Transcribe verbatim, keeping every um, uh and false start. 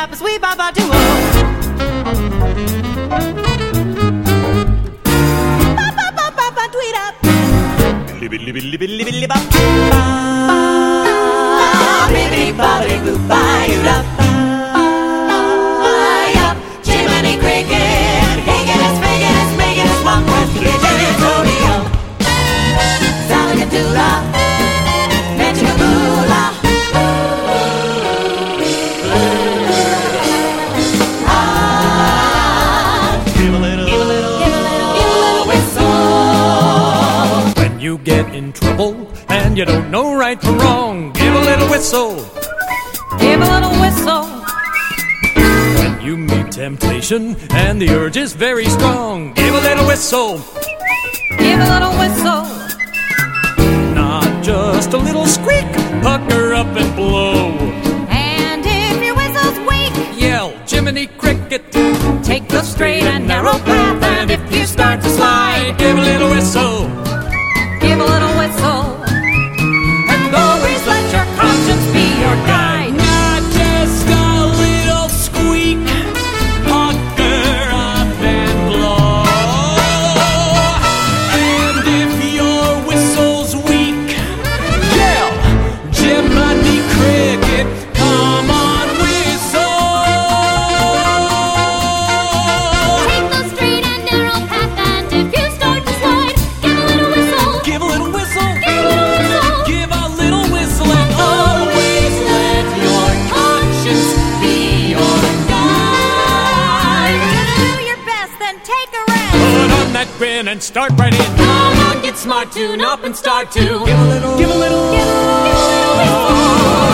bop, sweet bop, do. Billy, billy, billy, billy, bop. Billy, bobbity, boop, bye, up. Jiminy Cricket, Higgins, Figgins, Miggins, Long West, Pigeon, Rodeo. Salagadoola, Megicaboola. Ah, give a little, give a little, give a little, give a little whistle. When you get in trouble and you don't know right from wrong, give a little whistle. Give a little whistle. When you meet temptation and the urge is very strong, give a little whistle. Give a little whistle. Not just a little squeak, pucker up and blow. And if your whistle's weak, Yell, Jiminy Cricket. take the straight and narrow path. And if you start to slide, give a little whistle. give a little whistle. And always let your conscience be your guide. Not just a little squeak, pucker up and blow. And if your whistle's weak, yell, Jiminy Cricket, come on, whistle. Take the straight and narrow path, and if you start to slide, give a little whistle. Give a little whistle. Give a little whistle. Give a little whistle and always let your conscience be your guide. Do your best, then take a rest. Put on that grin and start right in. Come on, get smart, tune up and start to Give a little, give a little, give a little whistle.